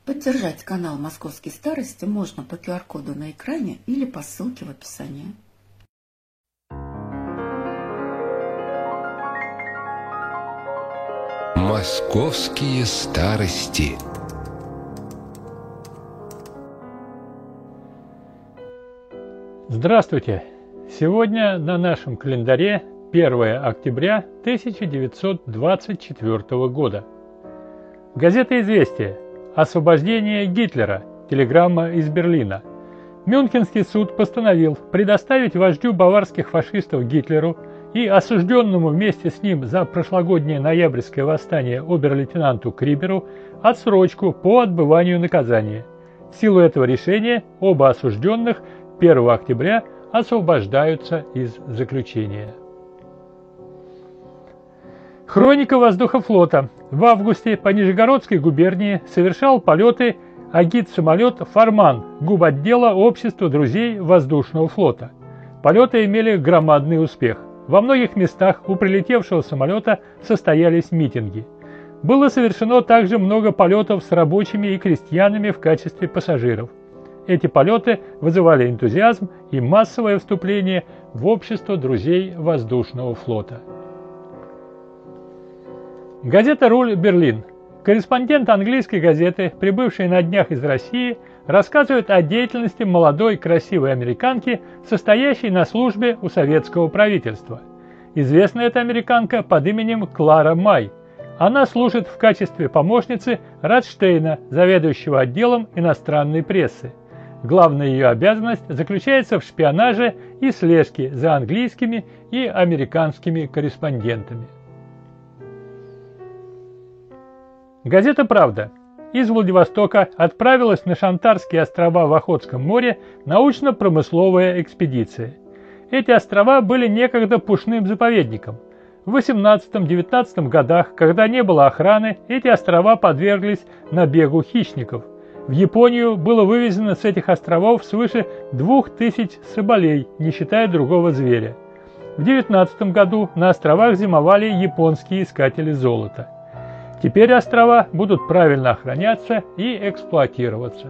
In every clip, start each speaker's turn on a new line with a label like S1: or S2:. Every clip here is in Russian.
S1: Поддержать канал «Московские старости» можно по QR-коду на экране или по ссылке в описании.
S2: Московские старости.
S3: Здравствуйте! Сегодня на нашем календаре 1 октября 1924 года. Газета «Известия». Освобождение Гитлера. Телеграмма из Берлина. Мюнхенский суд постановил предоставить вождю баварских фашистов Гитлеру и осужденному вместе с ним за прошлогоднее ноябрьское восстание обер-лейтенанту Криберу отсрочку по отбыванию наказания. В силу этого решения оба осужденных 1 октября освобождаются из заключения. Хроника воздухофлота. В августе по Нижегородской губернии совершал полеты агит-самолет «Фарман» губотдела Общества друзей воздушного флота. Полеты имели громадный успех. Во многих местах у прилетевшего самолета состоялись митинги. Было совершено также много полетов с рабочими и крестьянами в качестве пассажиров. Эти полеты вызывали энтузиазм и массовое вступление в Общество друзей воздушного флота. Газета «Руль Берлин». Корреспондент английской газеты, прибывший на днях из России, рассказывает о деятельности молодой красивой американки, состоящей на службе у советского правительства. Известна эта американка под именем Клара Май. Она служит в качестве помощницы Радштейна, заведующего отделом иностранной прессы. Главная ее обязанность заключается в шпионаже и слежке за английскими и американскими корреспондентами. Газета «Правда». Из Владивостока отправилась на Шантарские острова в Охотском море научно-промысловая экспедиция. Эти острова были некогда пушным заповедником. В 18-19 годах, когда не было охраны, эти острова подверглись набегу хищников. В Японию было вывезено с этих островов свыше 2000 соболей, не считая другого зверя. В 19 году на островах зимовали японские искатели золота. Теперь острова будут правильно охраняться и эксплуатироваться.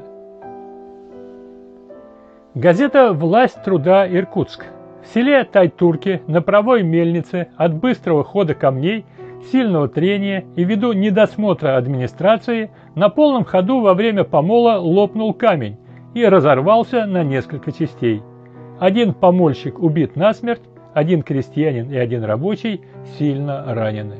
S3: Газета «Власть труда Иркутск». В селе Тайтурки на паровой мельнице от быстрого хода камней, сильного трения и ввиду недосмотра администрации на полном ходу во время помола лопнул камень и разорвался на несколько частей. Один помольщик убит насмерть, один крестьянин и один рабочий сильно ранены.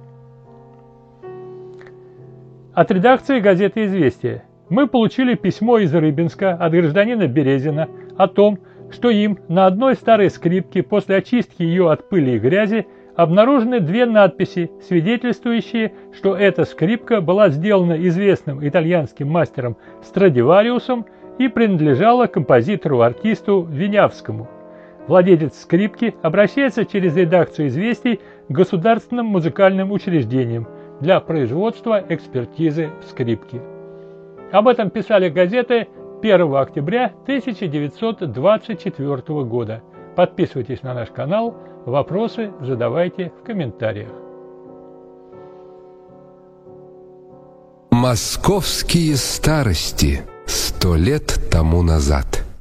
S3: От редакции газеты «Известия». Мы получили письмо из Рыбинска от гражданина Березина о том, что им на одной старой скрипке после очистки ее от пыли и грязи обнаружены две надписи, свидетельствующие, что эта скрипка была сделана известным итальянским мастером Страдивариусом и принадлежала композитору-артисту Винявскому. Владелец скрипки обращается через редакцию «Известий» к государственным музыкальным учреждениям для производства экспертизы скрипки. Об этом писали газеты 1 октября 1924 года. Подписывайтесь на наш канал, вопросы задавайте в комментариях.
S2: Московские старости. 100 лет тому назад.